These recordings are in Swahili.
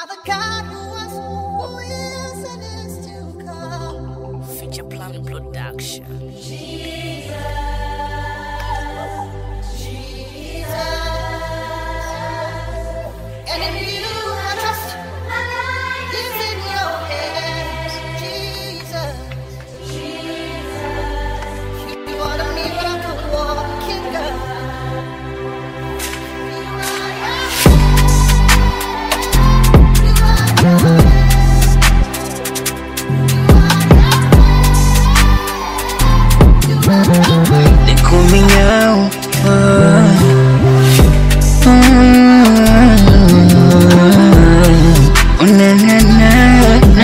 are the God who was, who is, and is to come. Future Plan Production. Jesus, and in you I trust. My life is in your hands, Jesus. You are the miracle walking God. They call me now. Oh, na na na na.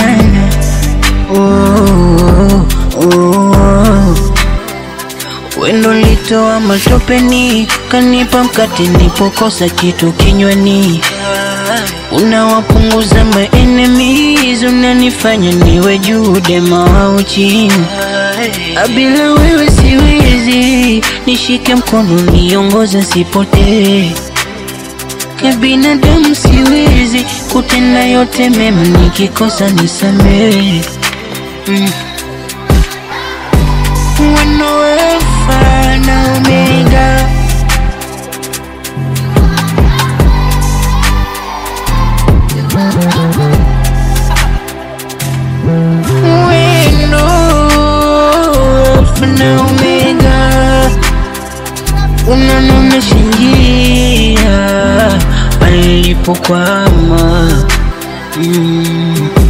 Wendo litoa matopeni, kanipa mkate nipokosa kitu kinywani. Unawapunguza my enemies, unanifanya niwe juu dema wao chini. Bila wewe siwezi, nishike mkono niongoze sipotee. Kabinadamu siwezi, kutenda yote mema nikikosa nisamehe. Wano Alpha na Omega, na Omega, unanionyesha njia palipokwama.